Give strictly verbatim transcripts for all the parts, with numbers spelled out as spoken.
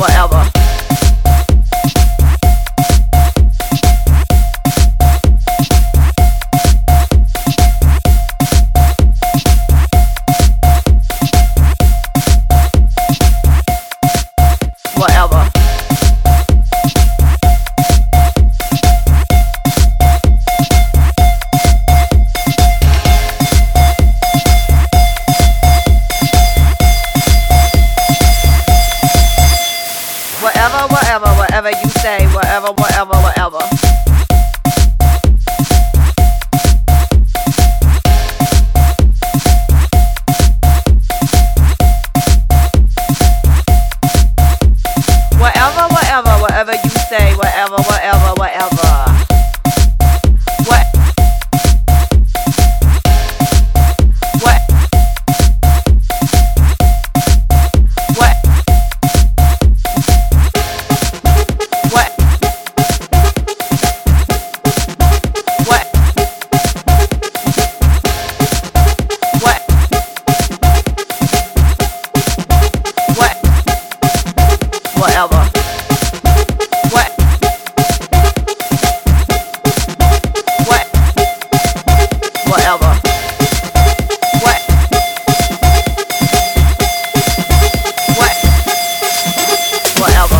whatever. Whatever. Whatever, whatever, whatever you say, whatever, whatever, whatever. Whatever, whatever, whatever you say, whatever, whatever, whatever. What? What? What? What? What? What? What? Whatever. What? What? Whatever. What? What? Whatever.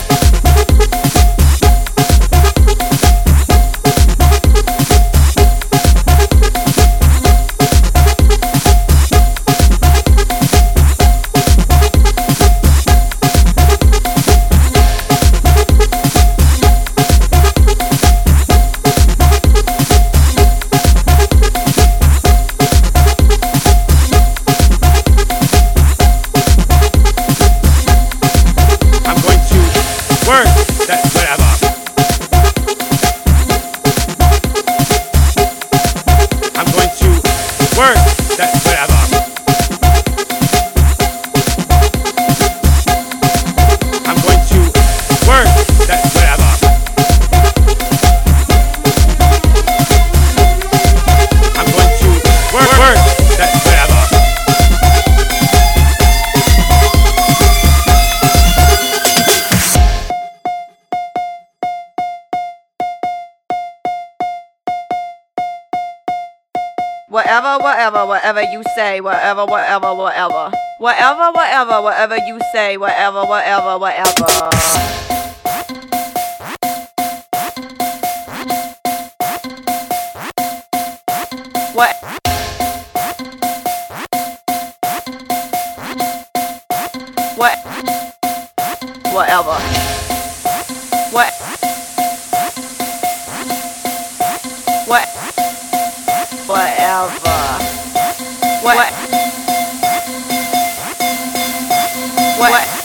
Whatever, whatever, whatever you say, whatever, whatever, whatever. Whatever, whatever, whatever you say, whatever, whatever, whatever. What? What? Whatever. What? What? Whatever. What? What?